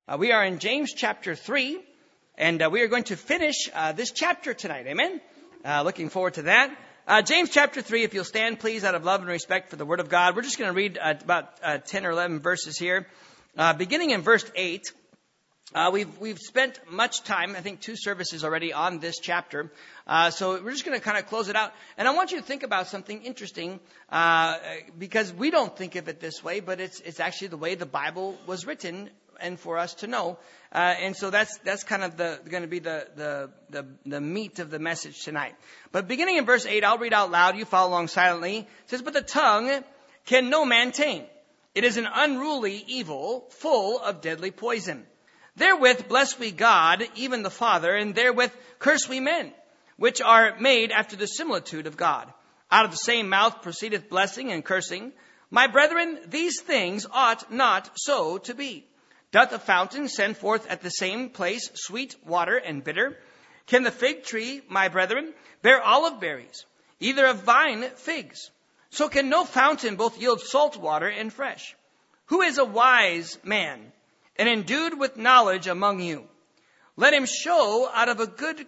We are in James chapter 3, and we are going to finish this chapter tonight. Amen? Looking forward to that. James chapter 3, if you'll stand, please, out of love and respect for the Word of God. We're just going to read about 10 or 11 verses here. Beginning in verse 8, we've spent much time, I think 2 services already on this chapter. So we're just going to kind of close it out. And I want you to think about something interesting, because we don't think of it this way, but it's actually the way the Bible was written and for us to know. And so that's kind of going to be the meat of the message tonight. But beginning in verse 8, I'll read out loud. You follow along silently. It says, "But the tongue can no man tame. It is an unruly evil, full of deadly poison. Therewith bless we God, even the Father, and therewith curse we men, which are made after the similitude of God. Out of the same mouth proceedeth blessing and cursing. My brethren, these things ought not so to be. Doth a fountain send forth at the same place sweet water and bitter? Can the fig tree, my brethren, bear olive berries, either of vine figs? So can no fountain both yield salt water and fresh. Who is a wise man and endued with knowledge among you? Let him show out of a good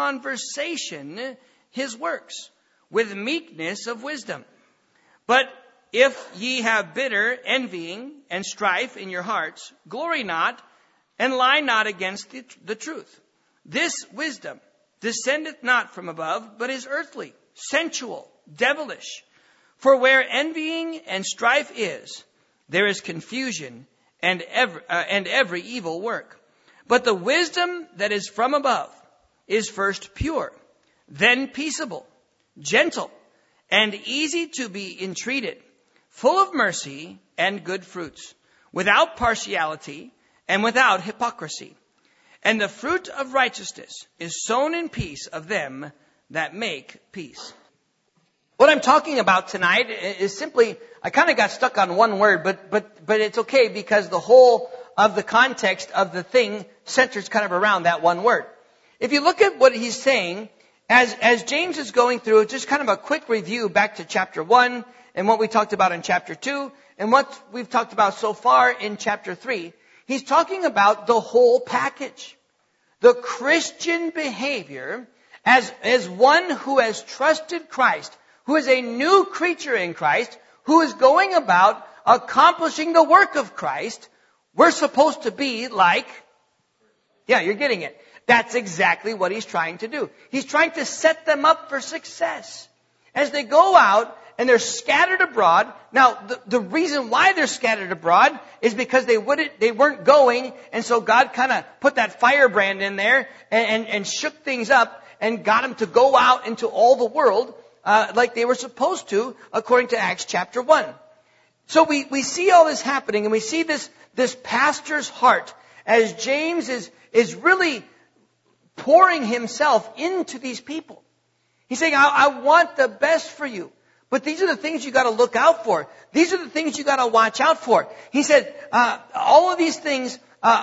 conversation his works, with meekness of wisdom. But if ye have bitter envying and strife in your hearts, glory not, and lie not against the truth. This wisdom descendeth not from above, but is earthly, sensual, devilish. For where envying and strife is, there is confusion and every evil work. But the wisdom that is from above is first pure, then peaceable, gentle, and easy to be entreated, full of mercy and good fruits, without partiality and without hypocrisy. And the fruit of righteousness is sown in peace of them that make peace." What I'm talking about tonight is simply, I kind of got stuck on one word, but it's okay because the whole of the context of the thing centers kind of around that one word. If you look at what he's saying, as James is going through, just kind of a quick review back to chapter 1 and what we talked about in chapter 2 and what we've talked about so far in chapter 3, he's talking about the whole package. The Christian behavior as one who has trusted Christ, who is a new creature in Christ, who is going about accomplishing the work of Christ. We're supposed to be like, yeah, you're getting it. That's exactly what he's trying to do. He's trying to set them up for success. As they go out and they're scattered abroad. Now, the reason why they're scattered abroad is because they weren't going, and so God kind of put that firebrand in there and shook things up and got them to go out into all the world like they were supposed to, according to Acts chapter 1. So we see all this happening, and we see this pastor's heart as James is really pouring himself into these people. He's saying, I want the best for you. But these are the things you got to look out for. These are the things you got to watch out for. He said, all of these things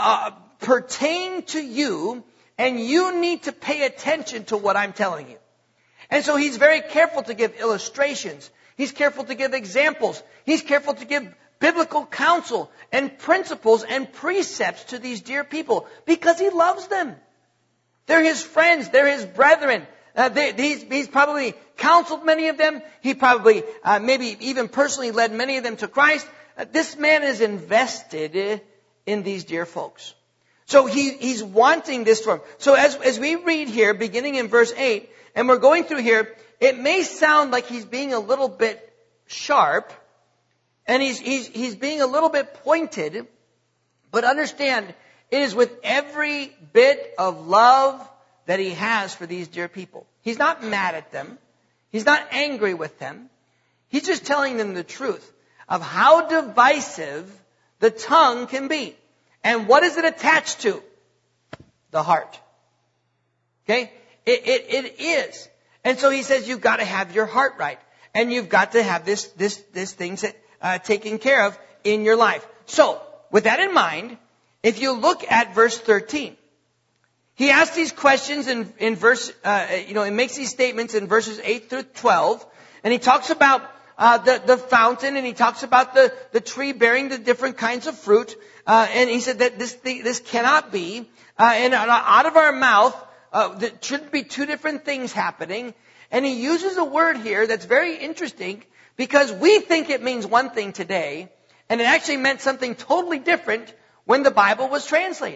pertain to you, and you need to pay attention to what I'm telling you. And so he's very careful to give illustrations. He's careful to give examples. He's careful to give biblical counsel and principles and precepts to these dear people because he loves them. They're his friends. They're his brethren. He's probably counseled many of them. He probably maybe even personally led many of them to Christ. This man is invested in these dear folks. So he's wanting this for them. So as we read here, beginning in verse 8, and we're going through here, it may sound like he's being a little bit sharp, and he's being a little bit pointed, but understand, it is with every bit of love that he has for these dear people. He's not mad at them. He's not angry with them. He's just telling them the truth of how divisive the tongue can be. And what is it attached to? The heart. Okay? It is. And so he says you've got to have your heart right. And you've got to have this things taken care of in your life. So, with that in mind, if you look at verse 13, he asks these questions in verse, he makes these statements in verses 8 through 12, and he talks about the fountain, and he talks about the tree bearing the different kinds of fruit. And he said that this cannot be. And out of our mouth, there should be two different things happening. And he uses a word here that's very interesting because we think it means one thing today, and it actually meant something totally different when the Bible was translated.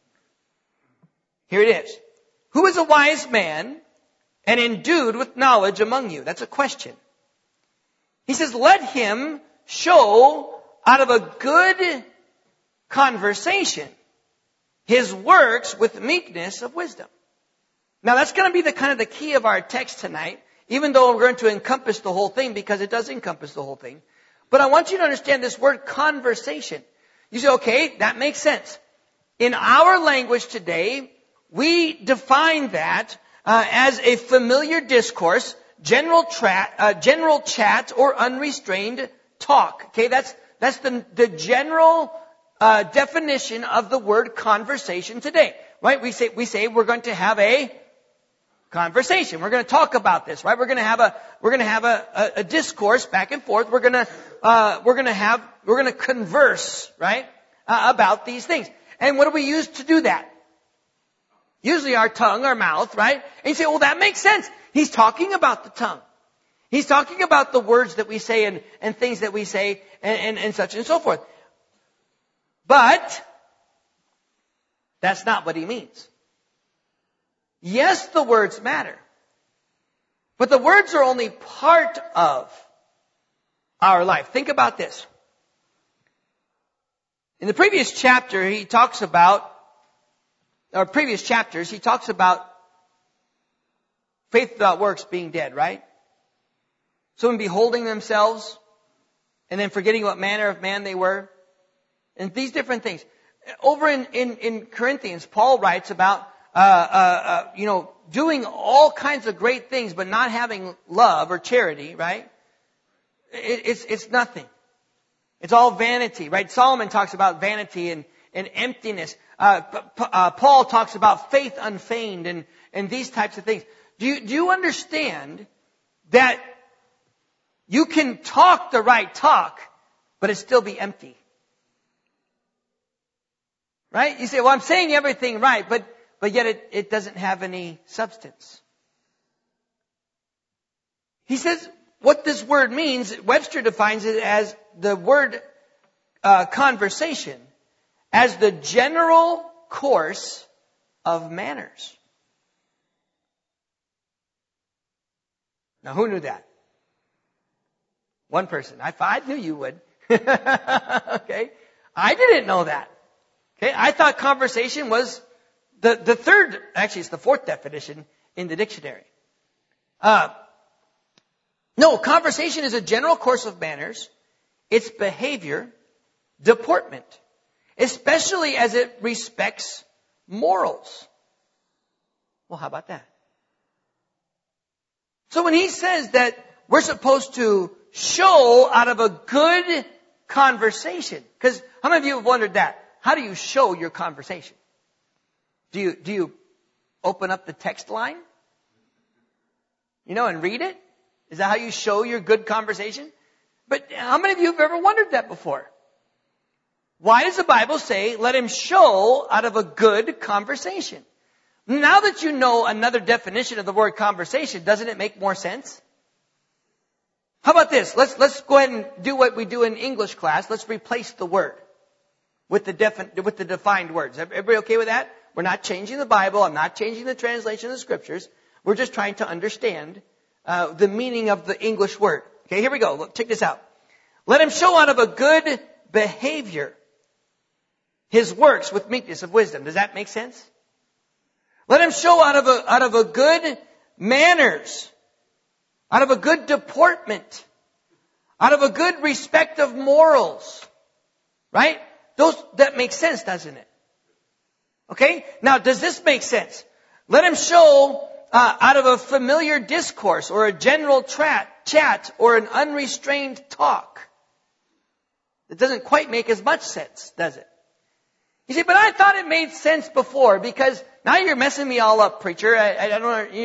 Here it is. Who is a wise man and endued with knowledge among you? That's a question. He says, let him show out of a good conversation his works with meekness of wisdom. Now that's going to be the kind of the key of our text tonight, even though we're going to encompass the whole thing, because it does encompass the whole thing. But I want you to understand this word conversation. You say, okay, that makes sense. In our language today, we define that as a familiar discourse, general chat, or unrestrained talk. Okay, that's the general definition of the word conversation today, right? We say we're going to have a conversation. We're going to talk about this, right? We're going to have a discourse back and forth. We're going to converse, right? About these things. And what do we use to do that? Usually our tongue, our mouth, right? And you say, well, that makes sense. He's talking about the tongue. He's talking about the words that we say and things that we say and such and so forth. But that's not what he means. Yes, the words matter. But the words are only part of our life. Think about this. In the previous chapter, he talks about faith without works being dead, right? Someone beholding themselves and then forgetting what manner of man they were. And these different things. Over in Corinthians, Paul writes about, doing all kinds of great things, but not having love or charity, right? It's nothing. It's all vanity, right? Solomon talks about vanity and emptiness. Paul talks about faith unfeigned and these types of things. Do you understand that you can talk the right talk, but it still be empty? Right? You say, well, I'm saying everything right, but yet it doesn't have any substance. He says what this word means, Webster defines it as the word conversation, as the general course of manners. Now, who knew that? One person. I knew you would. Okay. I didn't know that. Okay. I thought conversation was the third, actually it's the fourth definition in the dictionary. No, conversation is a general course of manners, its behavior, deportment, especially as it respects morals. Well, how about that? So when he says that we're supposed to show out of a good conversation, because how many of you have wondered that? How do you show your conversation? Do you open up the text line? And read it? Is that how you show your good conversation? But how many of you have ever wondered that before? Why does the Bible say, let him show out of a good conversation? Now that you know another definition of the word conversation, doesn't it make more sense? How about this? Let's go ahead and do what we do in English class. Let's replace the word with the defined words. Everybody okay with that? We're not changing the Bible. I'm not changing the translation of the scriptures. We're just trying to understand the meaning of the English word. Okay, here we go. Look, check this out. Let him show out of a good behavior his works with meekness of wisdom. Does that make sense? Let him show out of a good manners, out of a good deportment, out of a good respect of morals. Right? That makes sense, doesn't it? Okay? Now, does this make sense? Let him show out of a familiar discourse or a general chat or an unrestrained talk. It doesn't quite make as much sense, does it? You say, but I thought it made sense before, because now you're messing me all up, preacher. I don't know.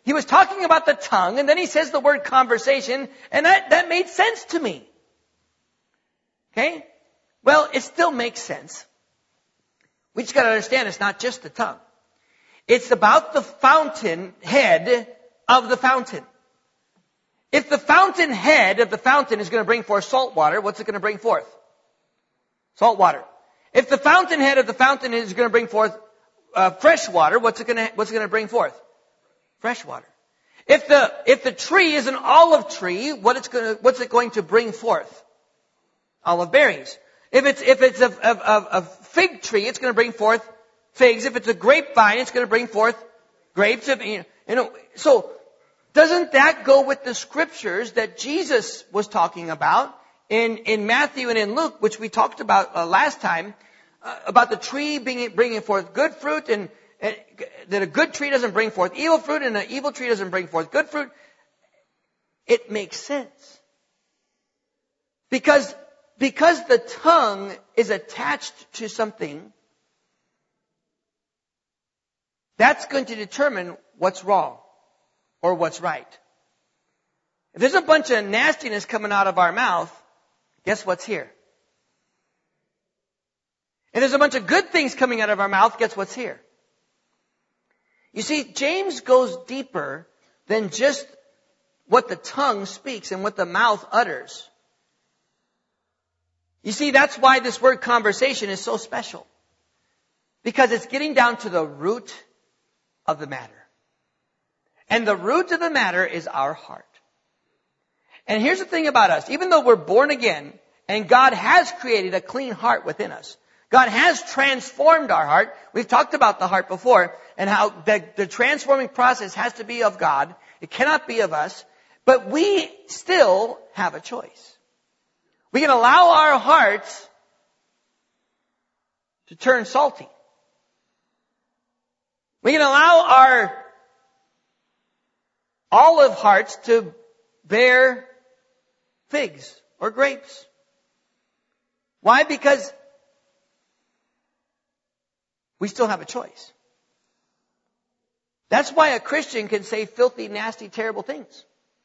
He was talking about the tongue, and then he says the word conversation, and that made sense to me. Okay? Well, it still makes sense. We just got to understand it's not just the tongue. It's about the fountain head of the fountain. If the fountain head of the fountain is going to bring forth salt water, what's it going to bring forth? Salt water. If the fountain head of the fountain is going to bring forth fresh water, what's it going to bring forth? Fresh water. If the tree is an olive tree, what's it going to bring forth? Olive berries. If it's a fig tree, it's going to bring forth figs. If it's a grapevine, it's going to bring forth grapes. So doesn't that go with the scriptures that Jesus was talking about in Matthew and in Luke, which we talked about last time, about the tree bringing forth good fruit, and that a good tree doesn't bring forth evil fruit, and an evil tree doesn't bring forth good fruit? It makes sense. Because the tongue is attached to something, that's going to determine what's wrong or what's right. If there's a bunch of nastiness coming out of our mouth, guess what's here? If there's a bunch of good things coming out of our mouth, guess what's here? You see, James goes deeper than just what the tongue speaks and what the mouth utters. You see, that's why this word conversation is so special. Because it's getting down to the root of the matter. And the root of the matter is our heart. And here's the thing about us. Even though we're born again, and God has created a clean heart within us, God has transformed our heart. We've talked about the heart before, and how the transforming process has to be of God. It cannot be of us. But we still have a choice. We can allow our hearts to turn salty. We can allow our olive hearts to bear figs or grapes. Why? Because we still have a choice. That's why a Christian can say filthy, nasty, terrible things.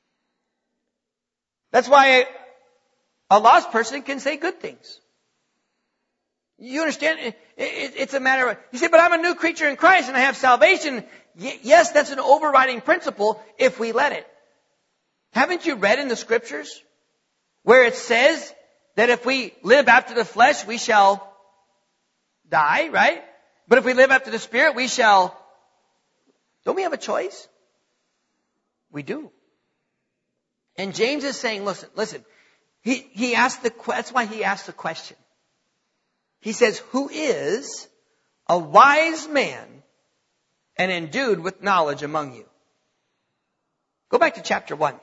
That's why a lost person can say good things. You understand? It's a matter of, you say, but I'm a new creature in Christ and I have salvation. Yes, that's an overriding principle if we let it. Haven't you read in the scriptures where it says that if we live after the flesh, we shall die, right? But if we live after the Spirit, we shall. Don't we have a choice? We do. And James is saying, listen. He asked that's why he asked the question. He says, who is a wise man and endued with knowledge among you? Go back to chapter 1.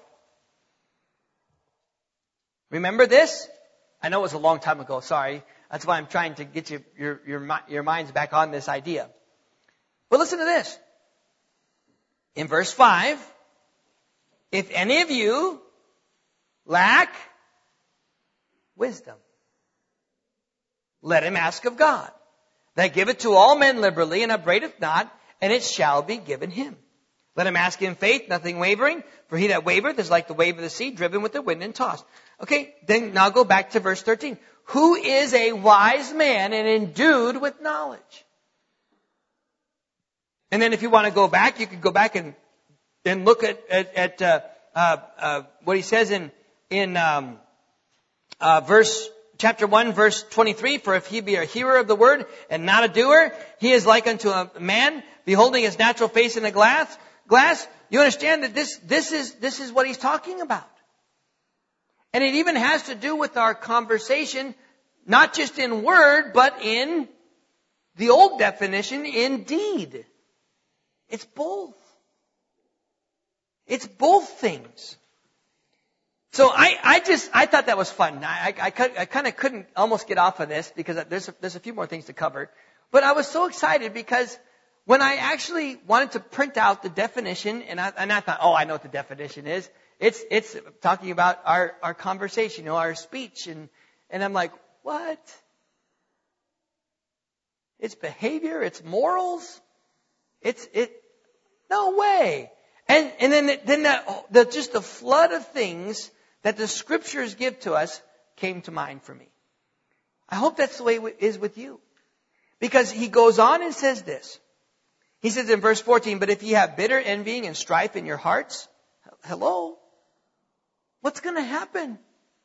Remember this? I know it was a long time ago, sorry. That's why I'm trying to get your minds back on this idea. But listen to this. In verse 5, if any of you lack wisdom, let him ask of God, that giveth to all men liberally and upbraideth not, and it shall be given him. Let him ask in faith, nothing wavering, for he that wavereth is like the wave of the sea, driven with the wind and tossed. Okay, then now go back to verse 13. Who is a wise man and endued with knowledge? And then if you want to go back, you could go back and look at what he says in chapter 1, verse 23. For if he be a hearer of the word and not a doer, he is like unto a man beholding his natural face in a glass. You understand that this is what he's talking about. And it even has to do with our conversation, not just in word, but in the old definition, in deed. It's both. It's both things. So I thought that was fun. I kind of couldn't almost get off of this because there's a few more things to cover. But I was so excited because when I actually wanted to print out the definition, and I thought, oh, I know what the definition is. It's talking about our conversation, our speech, and I'm like, what? It's behavior, it's morals, no way. And then just the flood of things that the Scriptures give to us came to mind for me. I hope that's the way it is with you. Because he goes on and says this. He says in verse 14, but if ye have bitter envying and strife in your hearts, hello? What's going to happen?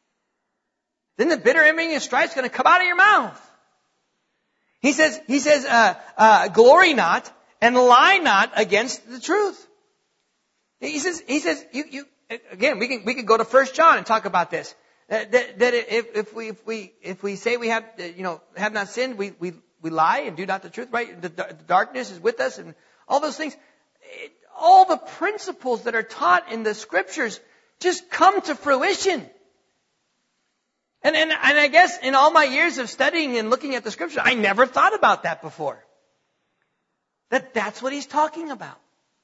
Then the bitter envying and strife is going to come out of your mouth. He says, glory not and lie not against the truth. He says, again, we can go to 1 John and talk about this. That if we say we have, have not sinned, we lie and do not the truth, right? The darkness is with us and all those things. All the principles that are taught in the Scriptures just come to fruition. And I guess in all my years of studying and looking at the Scripture, I never thought about that before. That's what he's talking about.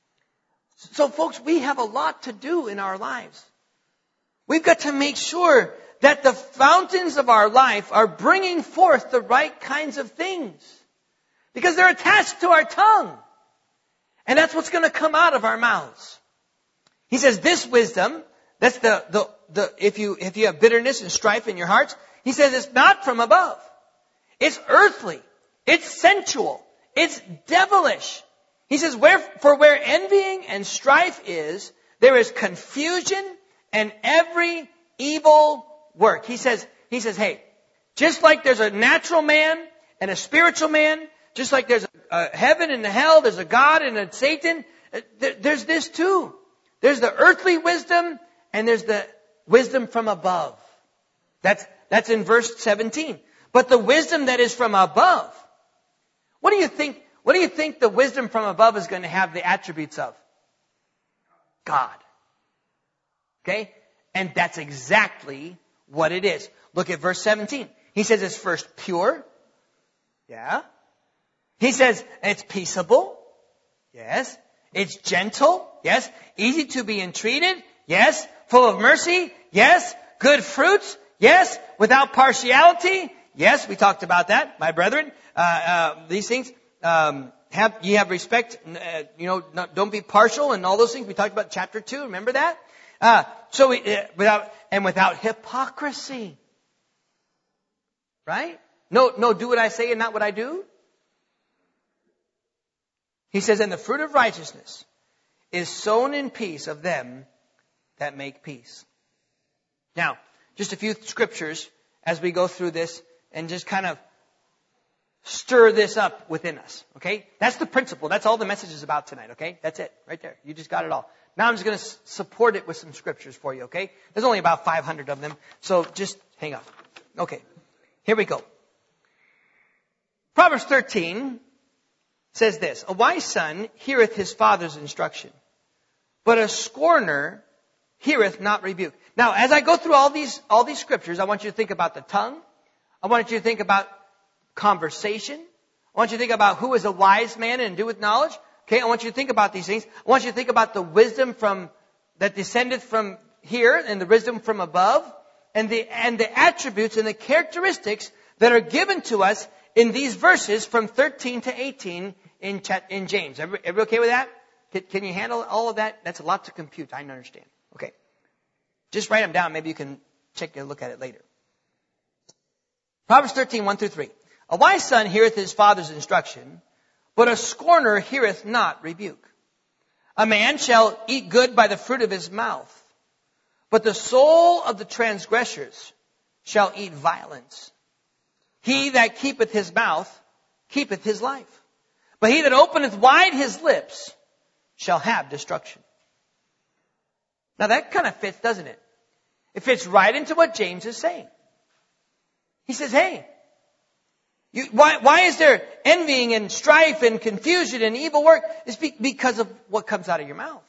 So folks, we have a lot to do in our lives. We've got to make sure that the fountains of our life are bringing forth the right kinds of things. Because they're attached to our tongue. And that's what's going to come out of our mouths. He says this wisdom, that's if you have bitterness and strife in your hearts, he says it's not from above. It's earthly. It's sensual. It's devilish. He says, for where envying and strife is, there is confusion and every evil work. He says, hey, just like there's a natural man and a spiritual man, just like there's a heaven and a hell, there's a God and a Satan, there's this too. There's the earthly wisdom and there's the wisdom from above. That's in verse 17. But the wisdom that is from above, what do you think the wisdom from above is going to have the attributes of? God. Okay? And that's exactly what it is. Look at verse 17. He says it's first pure. Yeah. He says it's peaceable. Yes. It's gentle. Yes. Easy to be entreated. Yes. Full of mercy. Yes. Good fruits. Yes. Without partiality. Yes. We talked about that, my brethren. These things. You have respect. Don't be partial and all those things. We talked about chapter 2. Remember that? Without hypocrisy. Right? No, do what I say and not what I do. He says, and the fruit of righteousness is sown in peace of them that make peace. Now, just a few scriptures as we go through this and just kind of stir this up within us. Okay? That's the principle. That's all the message is about tonight. Okay? That's it. Right there. You just got it all. Now I'm just going to support it with some scriptures for you. Okay? There's only about 500 of them. So just hang on. Okay. Here we go. Proverbs 13 says this. A wise son heareth his father's instruction, but a scorner heareth not rebuke. Now, as I go through all these scriptures, I want you to think about the tongue. I want you to think about conversation. I want you to think about who is a wise man and do with knowledge. Okay, I want you to think about these things. I want you to think about the wisdom that descendeth from here and the wisdom from above and the attributes and the characteristics that are given to us in these verses from 13 to 18 in James. Everybody okay with that? Can you handle all of that? That's a lot to compute. I understand. Okay. Just write them down. Maybe you can check and look at it later. Proverbs 13, 1 through 3. A wise son heareth his father's instruction, but a scorner heareth not rebuke. A man shall eat good by the fruit of his mouth, but the soul of the transgressors shall eat violence. He that keepeth his mouth keepeth his life, but he that openeth wide his lips shall have destruction. Now that kind of fits, doesn't it? It fits right into what James is saying. He says, hey, why is there envying and strife and confusion and evil work? It's because of what comes out of your mouth.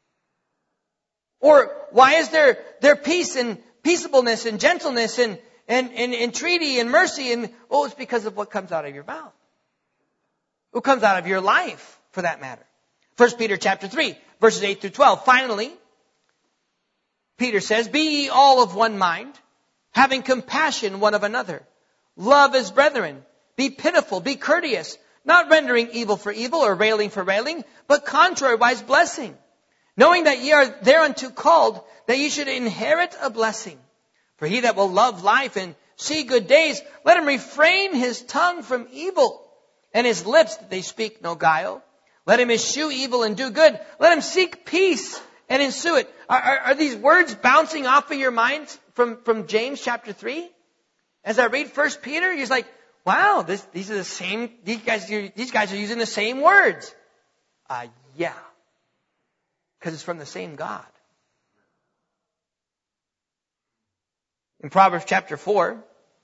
Or why is there peace and peaceableness and gentleness and entreaty and mercy? It's because of what comes out of your mouth. What comes out of your life, for that matter. 1 Peter chapter 3, verses 8 through 12. Finally, Peter says, be ye all of one mind, having compassion one of another. Love as brethren. Be pitiful, be courteous, not rendering evil for evil or railing for railing, but contrariwise blessing. knowing that ye are thereunto called, that ye should inherit a blessing. For he that will love life and see good days, let him refrain his tongue from evil, and his lips that they speak no guile. Let him eschew evil and do good. Let him seek peace and ensue it. Are these words bouncing off of your minds from James chapter 3? As I read 1 Peter, he's like, wow, these are the same, these guys are using the same words. Yeah. Because it's from the same God. In Proverbs chapter 4,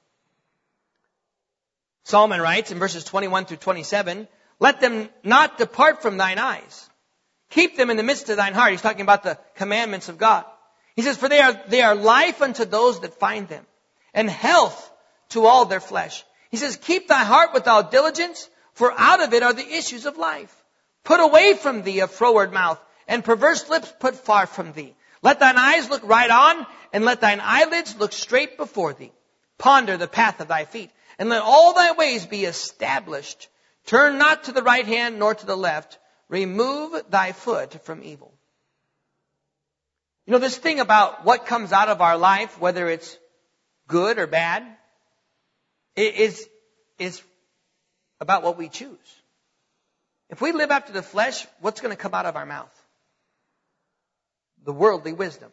Solomon writes in verses 21 through 27, let them not depart from thine eyes. Keep them in the midst of thine heart. He's talking about the commandments of God. He says, for they are life unto those that find them, and health to all their flesh. He says, keep thy heart with all diligence, for out of it are the issues of life. Put away from thee a froward mouth, and perverse lips put far from thee. Let thine eyes look right on, and let thine eyelids look straight before thee. Ponder the path of thy feet, and let all thy ways be established. Turn not to the right hand nor to the left. Remove thy foot from evil. You know, this thing about what comes out of our life, whether it's good or bad, is about what we choose. If we live after the flesh, what's going to come out of our mouth? The worldly wisdom.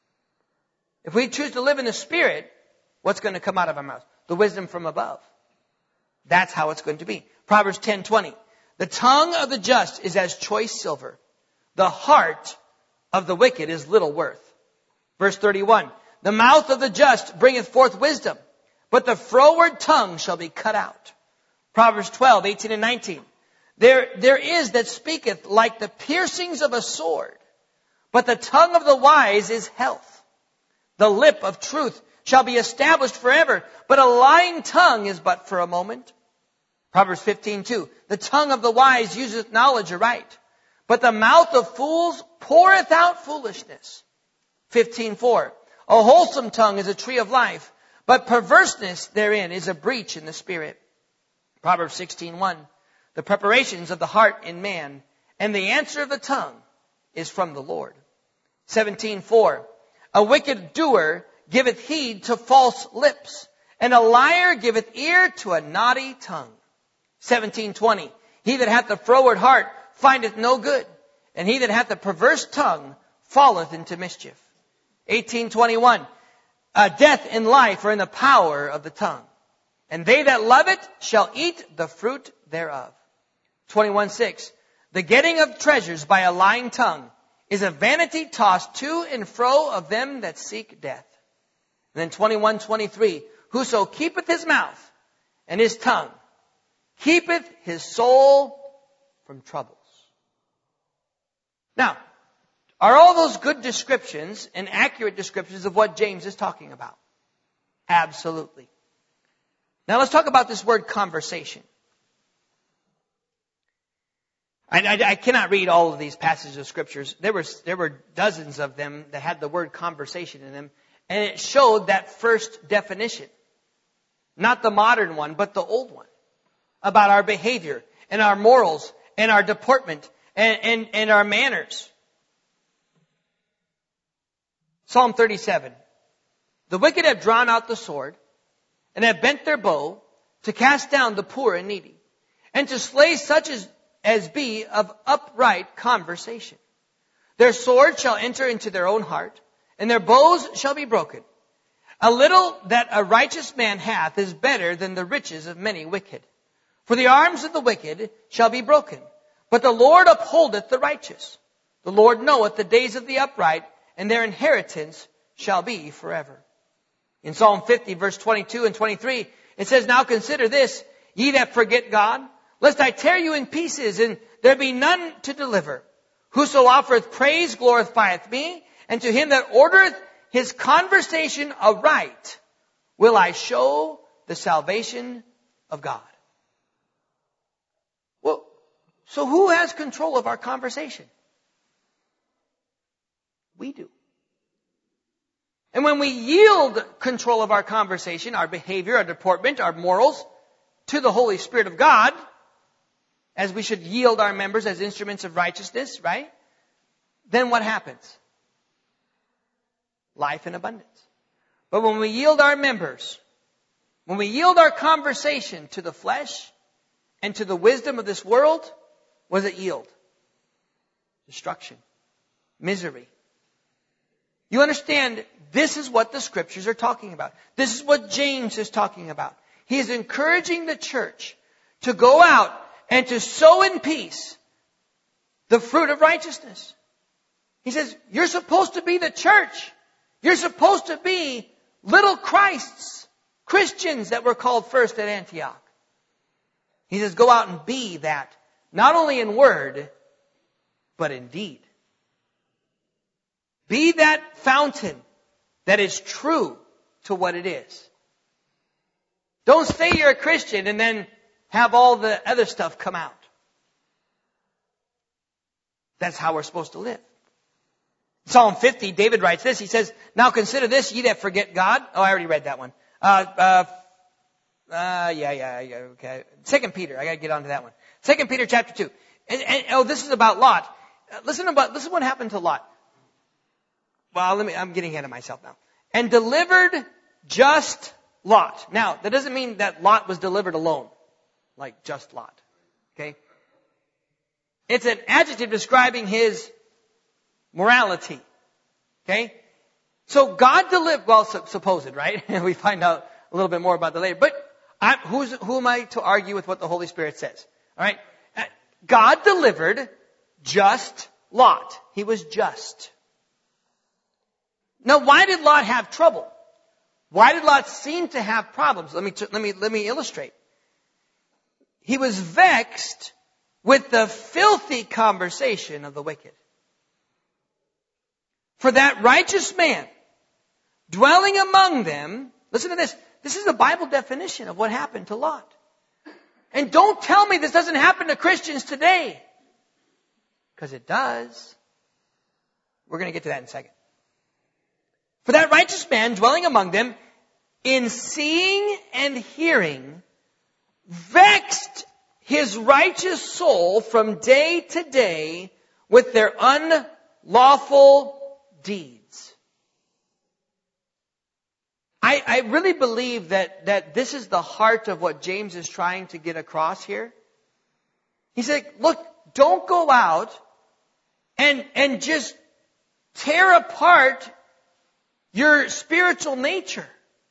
If we choose to live in the Spirit, what's going to come out of our mouth? The wisdom from above. That's how it's going to be. Proverbs 10:20. The tongue of the just is as choice silver. The heart of the wicked is little worth. Verse 31. The mouth of the just bringeth forth wisdom, but the froward tongue shall be cut out. Proverbs 12:18 and 19. There is that speaketh like the piercings of a sword, but the tongue of the wise is health. The lip of truth shall be established forever, but a lying tongue is but for a moment. Proverbs 15:2. The tongue of the wise useth knowledge aright, but the mouth of fools poureth out foolishness. 15:4. A wholesome tongue is a tree of life, but perverseness therein is a breach in the spirit. Proverbs 16:1. The preparations of the heart in man, and the answer of the tongue is from the Lord. 17:4. A wicked doer giveth heed to false lips, and a liar giveth ear to a naughty tongue. 17:20. He that hath a froward heart findeth no good, and he that hath a perverse tongue falleth into mischief. 18:21. Death and life are in the power of the tongue, and they that love it shall eat the fruit thereof. 21:6. The getting of treasures by a lying tongue is a vanity tossed to and fro of them that seek death. And then 21:23. Whoso keepeth his mouth and his tongue keepeth his soul from troubles. Now, are all those good descriptions and accurate descriptions of what James is talking about? Absolutely. Now let's talk about this word conversation. I cannot read all of these passages of scriptures. There were dozens of them that had the word conversation in them, and it showed that first definition. Not the modern one, but the old one. About our behavior and our morals and our deportment and our manners. Psalm 37. The wicked have drawn out the sword and have bent their bow to cast down the poor and needy, and to slay such as be of upright conversation. Their sword shall enter into their own heart, and their bows shall be broken. A little that a righteous man hath is better than the riches of many wicked. For the arms of the wicked shall be broken, but the Lord upholdeth the righteous. The Lord knoweth the days of the upright, and their inheritance shall be forever. In Psalm 50, verse 22 and 23, it says, Now consider this, ye that forget God, lest I tear you in pieces, and there be none to deliver. Whoso offereth praise glorifieth me, and to him that ordereth his conversation aright will I show the salvation of God. Well, so who has control of our conversation? We do. And when we yield control of our conversation, our behavior, our deportment, our morals, to the Holy Spirit of God, as we should yield our members as instruments of righteousness, right? then what happens? Life in abundance. But when we yield our members, when we yield our conversation to the flesh and to the wisdom of this world, what does it yield? Destruction. Misery. You understand, this is what the Scriptures are talking about. This is what James is talking about. He is encouraging the church to go out and to sow in peace the fruit of righteousness. He says, you're supposed to be the church. You're supposed to be little Christs, Christians that were called first at Antioch. He says, go out and be that, not only in word, but in deed. Be that fountain that is true to what it is. Don't say you're a Christian and then have all the other stuff come out. That's how we're supposed to live. Psalm 50, David writes this. He says, now consider this, ye that forget God. Oh, I already read that one. Okay. 2 Peter, I gotta get onto that one. 2 Peter chapter 2. And this is about Lot. Listen what happened to Lot. Well, I'm getting ahead of myself now. And delivered just Lot. Now, that doesn't mean that Lot was delivered alone. Like just Lot. Okay? It's an adjective describing his morality. Okay? So God delivered, well, supposed, right? We find out a little bit more about that later. But who am I to argue with what the Holy Spirit says? All right? God delivered just Lot. He was just. Now, why did Lot have trouble? Why did Lot seem to have problems? Let me illustrate. He was vexed with the filthy conversation of the wicked. For that righteous man, dwelling among them, listen to this. This is the Bible definition of what happened to Lot. And don't tell me this doesn't happen to Christians today. Because it does. We're going to get to that in a second. For that righteous man dwelling among them, in seeing and hearing, vexed his righteous soul from day to day with their unlawful deeds. I really believe that this is the heart of what James is trying to get across here. He said, look, don't go out and just tear apart your spiritual nature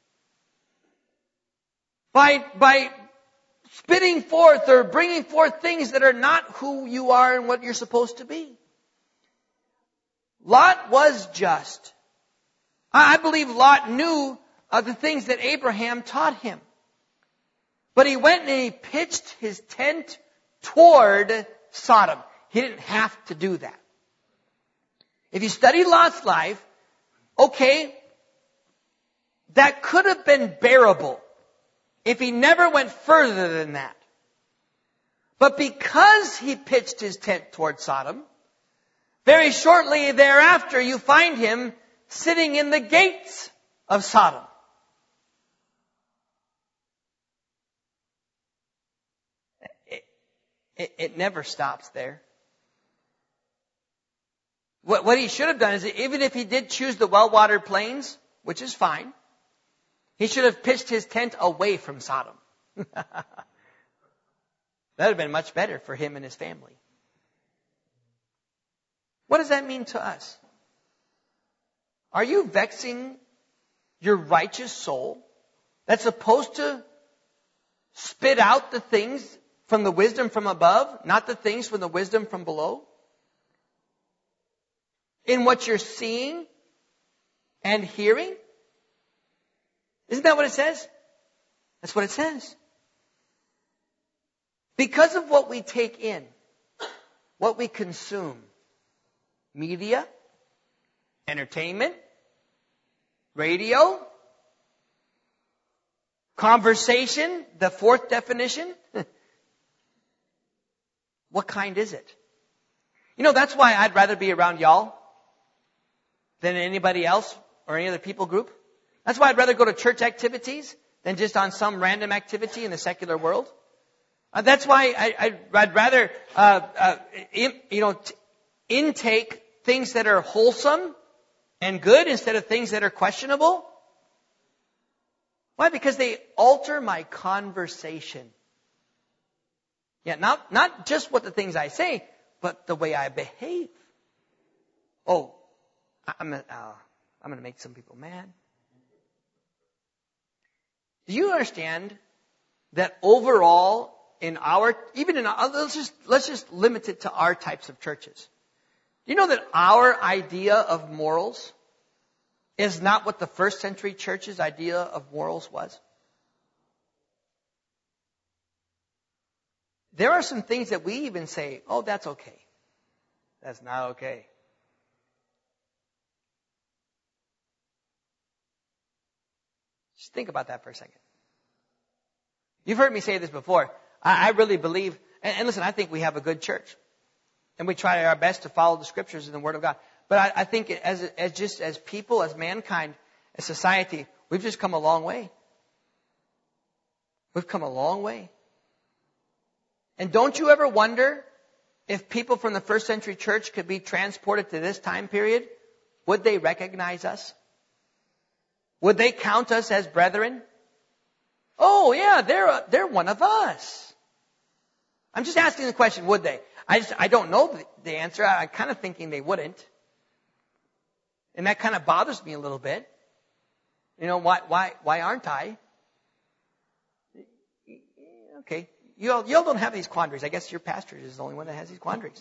by spitting forth or bringing forth things that are not who you are and what you're supposed to be. Lot was just. I believe Lot knew the things that Abraham taught him. But he went and he pitched his tent toward Sodom. He didn't have to do that. If you study Lot's life, okay, that could have been bearable if he never went further than that. But because he pitched his tent toward Sodom, very shortly thereafter you find him sitting in the gates of Sodom. It never stops there. What he should have done is, even if he did choose the well-watered plains, which is fine, he should have pitched his tent away from Sodom. That would have been much better for him and his family. What does that mean to us? Are you vexing your righteous soul that's supposed to spit out the things from the wisdom from above, not the things from the wisdom from below? In what you're seeing and hearing? Isn't that what it says? That's what it says. Because of what we take in, what we consume, media, entertainment, radio, conversation, the fourth definition. What kind is it? You know, that's why I'd rather be around y'all than anybody else or any other people group. That's why I'd rather go to church activities than just on some random activity in the secular world. That's why I'd rather, intake things that are wholesome and good instead of things that are questionable? Why? Because they alter my conversation. Yeah, not just what the things I say, but the way I behave. Oh, I'm going to make some people mad. Do you understand that overall let's just limit it to our types of churches. Do you know that our idea of morals is not what the first century church's idea of morals was? There are some things that we even say, oh, that's okay. That's not okay. Just think about that for a second. You've heard me say this before. I really believe, and listen, I think we have a good church. And we try our best to follow the Scriptures and the Word of God. But I think as people, as mankind, as society, we've just come a long way. We've come a long way. And don't you ever wonder if people from the first century church could be transported to this time period? Would they recognize us? Would they count us as brethren? Oh, yeah, they're one of us. I'm just asking the question, would they? I don't know the answer. I'm kind of thinking they wouldn't. And that kind of bothers me a little bit. You know, why aren't I? Okay. You all don't have these quandaries. I guess your pastor is the only one that has these quandaries.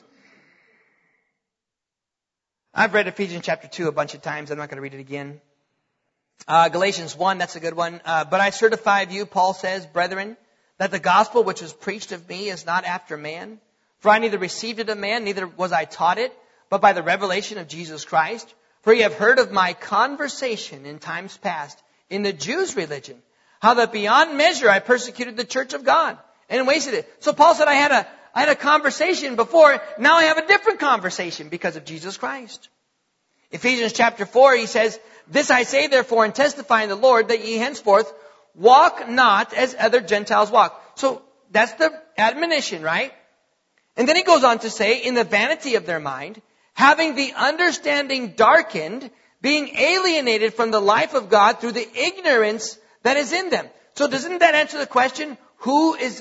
I've read Ephesians chapter 2 a bunch of times. I'm not going to read it again. Galatians 1, that's a good one. But I certify of you, Paul says, brethren, that the gospel which was preached of me is not after man. For I neither received it of man, neither was I taught it, but by the revelation of Jesus Christ. For ye have heard of my conversation in times past in the Jews' religion, how that beyond measure I persecuted the church of God and wasted it. So Paul said, I had a conversation before, now I have a different conversation because of Jesus Christ. Ephesians chapter 4, he says, this I say therefore and testify in the Lord that ye henceforth walk not as other Gentiles walk. So that's the admonition, right? And then he goes on to say, in the vanity of their mind, having the understanding darkened, being alienated from the life of God through the ignorance that is in them. So doesn't that answer the question, who is,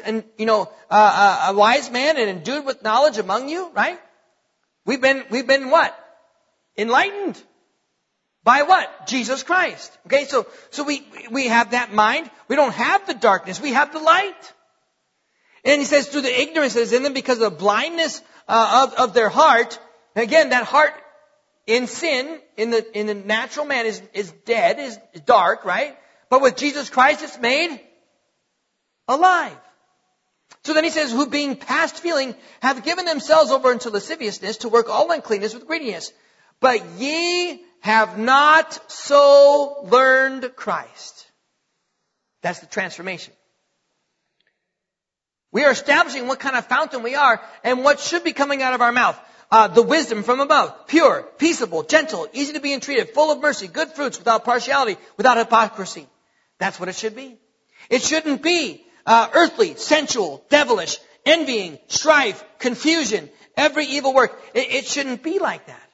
a wise man and endued with knowledge among you, right? We've been what? Enlightened. By what? Jesus Christ. Okay, so we have that mind. We don't have the darkness. We have the light. And he says, through the ignorance that is in them because of the blindness of their heart. Again, that heart in sin, in the natural man is dead, is dark, right? But with Jesus Christ, it's made alive. So then he says, who being past feeling have given themselves over unto lasciviousness to work all uncleanness with greediness. But ye have not so learned Christ. That's the transformation. We are establishing what kind of fountain we are and what should be coming out of our mouth. The wisdom from above, pure, peaceable, gentle, easy to be entreated, full of mercy, good fruits, without partiality, without hypocrisy. That's what it should be. It shouldn't be earthly, sensual, devilish, envying, strife, confusion, every evil work. It shouldn't be like that.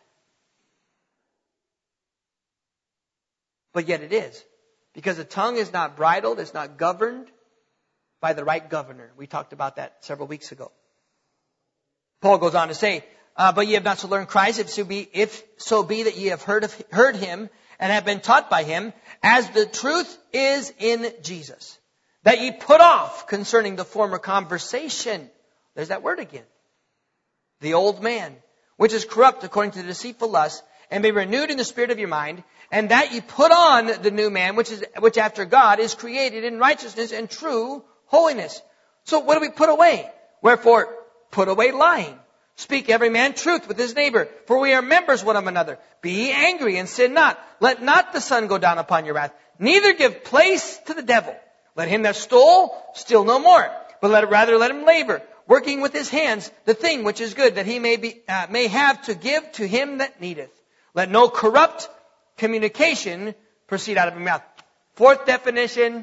But yet it is. Because the tongue is not bridled, it's not governed by the right governor. We talked about that several weeks ago. Paul goes on to say, but ye have not so learned Christ, if so be that ye have heard him and have been taught by him, as the truth is in Jesus. That ye put off concerning the former conversation. There's that word again. The old man, which is corrupt according to the deceitful lust, and be renewed in the spirit of your mind, and that ye put on the new man, which after God is created in righteousness and true holiness. So what do we put away? Wherefore, put away lying. Speak every man truth with his neighbor, for we are members one of another. Be ye angry and sin not. Let not the sun go down upon your wrath. Neither give place to the devil. Let him that stole steal no more, but let him labor, working with his hands the thing which is good, that he may have to give to him that needeth. Let no corrupt communication proceed out of your mouth. Fourth definition.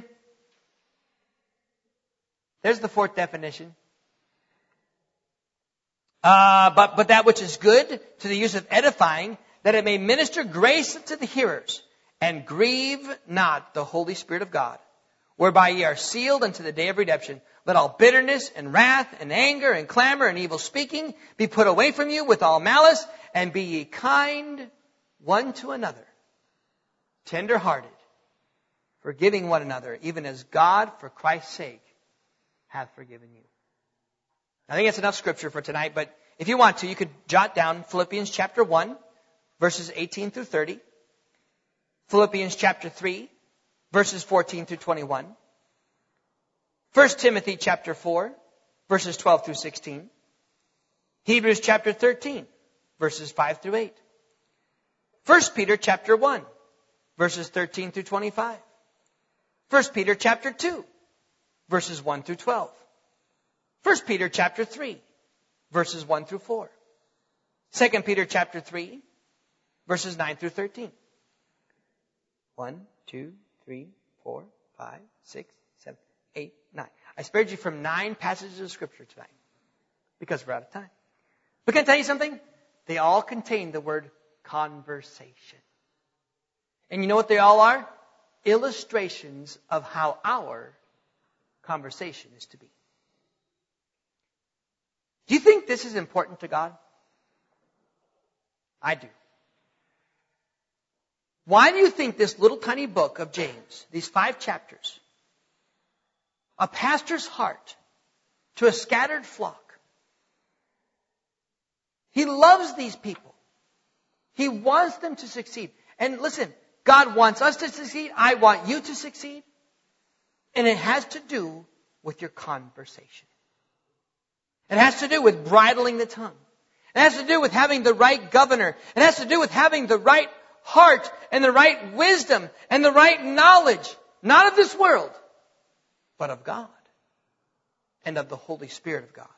There's the fourth definition. but that which is good to the use of edifying, that it may minister grace to the hearers. And grieve not the Holy Spirit of God, whereby ye are sealed unto the day of redemption. Let all bitterness and wrath and anger and clamor and evil speaking be put away from you with all malice, and be ye kind one to another, tender-hearted, forgiving one another, even as God, for Christ's sake, hath forgiven you. I think that's enough scripture for tonight, but if you want to, you could jot down Philippians chapter 1, verses 18 through 30. Philippians chapter 3, verses 14 through 21. 1 Timothy chapter 4, verses 12 through 16. Hebrews chapter 13, verses 5 through 8. 1 Peter chapter 1, verses 13 through 25. 1 Peter chapter 2, verses 1 through 12. 1 Peter chapter 3, verses 1 through 4. 2 Peter chapter 3, verses 9 through 13. 1, 2, 3, 4, 5, 6, 7, 8, 9. I spared you from 9 passages of Scripture tonight because we're out of time. But can I tell you something? They all contain the word conversation. And you know what they all are? Illustrations of how our conversation is to be. Do you think this is important to God? I do. Why do you think this little tiny book of James, these 5 chapters, a pastor's heart to a scattered flock? He loves these people. He wants them to succeed. And listen, God wants us to succeed. I want you to succeed. And it has to do with your conversation. It has to do with bridling the tongue. It has to do with having the right governor. It has to do with having the right heart and the right wisdom and the right knowledge, not of this world, but of God and of the Holy Spirit of God.